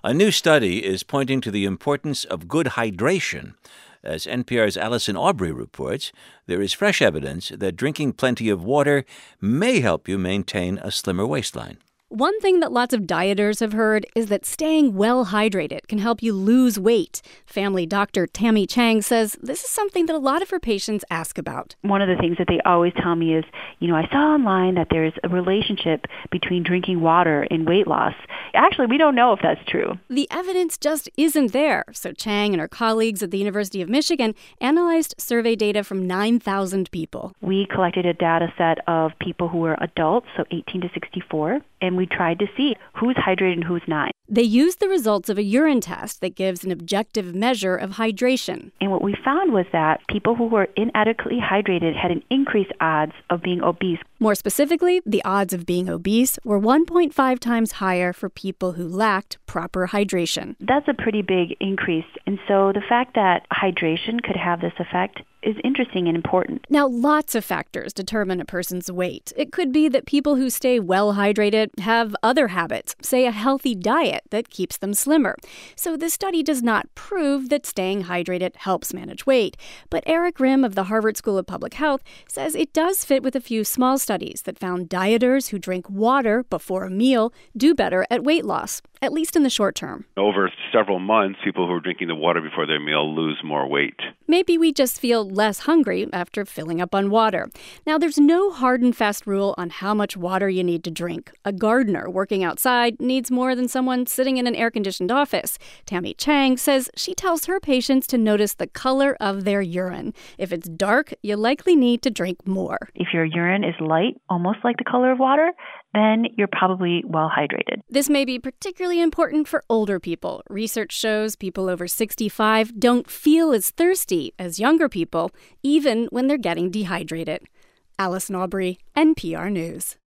A new study is pointing to the importance of good hydration. As NPR's Allison Aubrey reports, there is fresh evidence that drinking plenty of water may help you maintain a slimmer waistline. One thing that lots of dieters have heard is that staying well hydrated can help you lose weight. Family doctor Tammy Chang says this is something that a lot of her patients ask about. One of the things that they always tell me is, I saw online that there's a relationship between drinking water and weight loss. Actually, we don't know if that's true. The evidence just isn't there. So Chang and her colleagues at the University of Michigan analyzed survey data from 9,000 people. We collected a data set of people who were adults, so 18 to 64, and we tried to see who's hydrated and who's not. They used the results of a urine test that gives an objective measure of hydration. And what we found was that people who were inadequately hydrated had an increased odds of being obese. More specifically, the odds of being obese were 1.5 times higher for people who lacked proper hydration. That's a pretty big increase. And so the fact that hydration could have this effect is interesting and important. Now, lots of factors determine a person's weight. It could be that people who stay well hydrated have other habits, say a healthy diet that keeps them slimmer. So this study does not prove that staying hydrated helps manage weight. But Eric Rim of the Harvard School of Public Health says it does fit with a few small studies that found dieters who drink water before a meal do better at weight loss, at least in the short term. Over several months, people who are drinking the water before their meal lose more weight. Maybe we just feel less hungry after filling up on water. Now, there's no hard and fast rule on how much water you need to drink. A gardener working outside needs more than someone sitting in an air-conditioned office. Tammy Chang says she tells her patients to notice the color of their urine. If it's dark, you likely need to drink more. If your urine is light, almost like the color of water, then you're probably well hydrated. This may be particularly important for older people. Research shows people over 65 don't feel as thirsty as younger people, even when they're getting dehydrated. Allison Aubrey, NPR News.